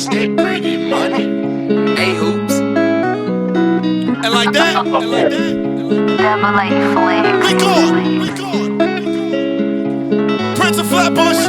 It's that pretty money. Hey, hoops. And like that, and like that. Double A flex. We gone. Prince of Flatbush.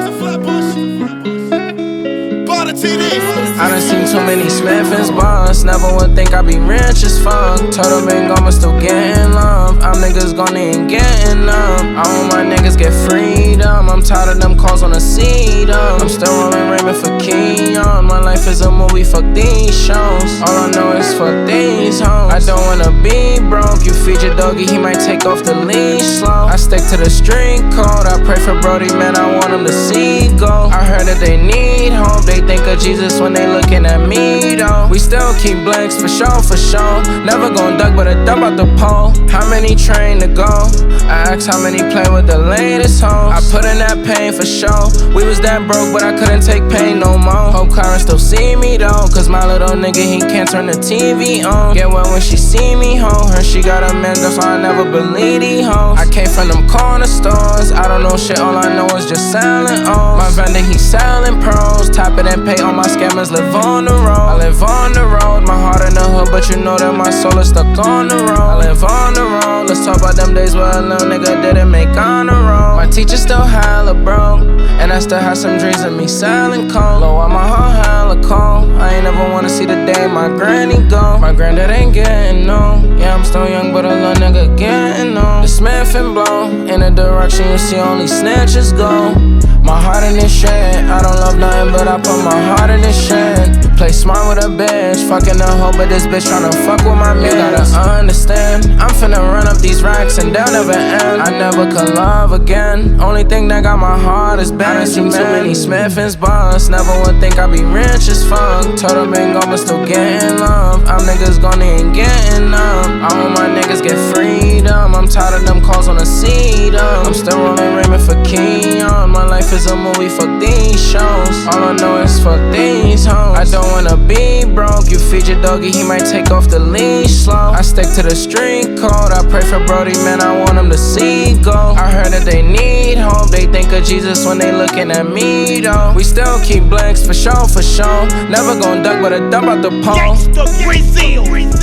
Bought a TD. I done seen too many Smiths bust. Never would think I'd be rich as fuck. Told them ain't gonna still getting love. I'm niggas gonna ain't getting up. I want my niggas get freedom. I'm tired of them calls on the seat. I'm still rolling Raymond for Keon. My life is a movie, fuck these shows. All I know is fuck these hoes. I don't wanna be broke. You feed your doggy, he might take off the leash slow. I stick to the street code. I pray for Brody, man, I want him to see go. I heard that they need hope. They think of Jesus when they looking at me though. We still keep blanks for sure, for sure. Never gon' duck but a dump out the pole. How many train to go? I asked how many play with the latest hoes. I put in that pain for sure. We was that broke but I couldn't take pain no more. Hope Clarence still see me though, cause my little nigga he can't turn the TV on. Get wet when she see me home. Her she got a man, that's why I never believe these hoes. I came from them corner stores. I don't know shit, all I know is just selling O's. My vendor he selling pros. Tap it and pay, all my scammers live on the road. I live on the road, my heart in the hood, but you know that my soul is stuck on the road. I live on the road, let's talk about them days where a little nigga didn't make on the road. My teacher still hella broke, and I still have some dreams of me selling coke. Low on my heart hella cold, I ain't never wanna see the day my granny go. My granddad ain't getting no, yeah I'm still young but a little nigga getting on. The Smith and blow, in a direction you see only snitches go. My heart in this shit, I don't love nothing but I put my heart in this shit. Play smart with a bitch, fucking a hoe but this bitch tryna fuck with my man. You gotta understand, I'm finna run up these racks and they'll never end. I never could love again, only thing that got my heart is bad. I done seen too many Smiths bust, never would think I'd be rich as fuck. Told them ain't gonna still getting love. I'm niggas gonna ain't getting up. I want my niggas get freedom. I'm tired of them calls on the seat. I'm still rolling Raymond for Keon. My life is a movie, fuck these shows. All I know is fuck these hoes. I don't wanna be broke. You feed your doggy, he might take off the leash slow. I stick to the street code. I pray for Brody, man, I want him to see go. I heard that they need hope. They think of Jesus when they looking at me though. We still keep blanks for sure, for sure. Never gon' duck but a dump out the pole. Gangsta Brazil.